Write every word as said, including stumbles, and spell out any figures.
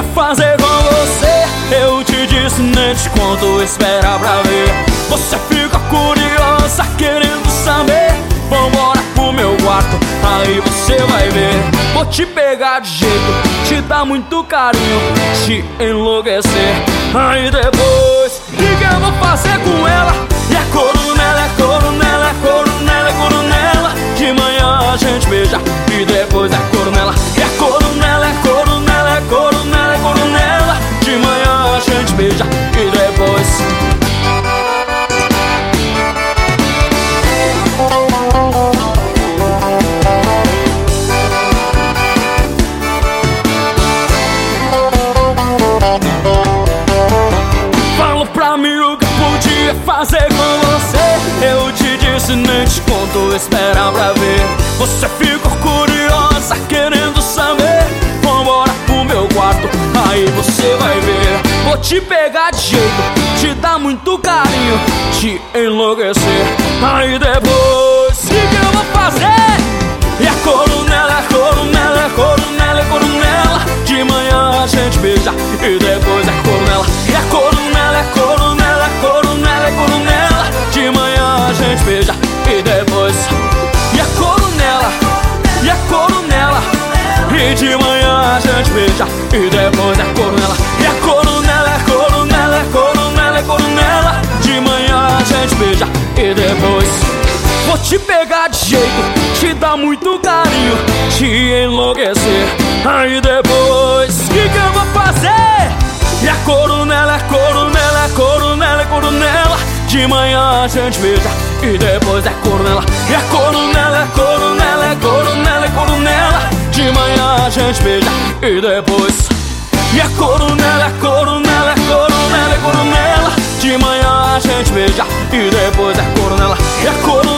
fazer com você. Eu te disse, nem te conto, espera pra ver. Você fica curiosa, querendo saber. Vambora pro meu quarto, aí você vai ver. Vou te pegar de jeito, te dar muito carinho, te enlouquecer. Aí depois, o que que eu vou fazer com ela? E é coronela, é coronela, é coronela, é coronela. De manhã a gente beija e depois é coronela. E é coronela, é coronela, é coronela, é coronela. De manhã a gente beija e depois falou pra mim o que podia fazer com você. Eu te disse, nem te conto, espera pra ver. Você ficou curiosa, querendo saber. Vambora pro meu quarto, aí você vai ver. Vou te pegar de jeito, te dar muito carinho, te enlouquecer. Aí depois, o que que eu vou fazer? E é coronela, é coronela, é coronela, é coronela. De manhã a gente beija e depois é coronela. E é coronela, é coronela, é coronela, é coronela. De manhã a gente beija e depois e é coronela, e é coronela. E de manhã a gente beija e depois é coronela. E é coronela, é coronela, é coronela, é coronela. De manhã a gente beija e depois vou te pegar de jeito, te dar muito carinho, te enlouquecer. Aí depois, o que que eu vou fazer? E é coronela, é coronela, é coronela, é coronela. De manhã a gente beija e depois é coronela. E é coronela, é coronela, é coronela, é coronela. De manhã a gente beija e depois e é coronela, é coronela, é coronela, é coronela. De manhã a gente beija e depois é coronela. E é coronela.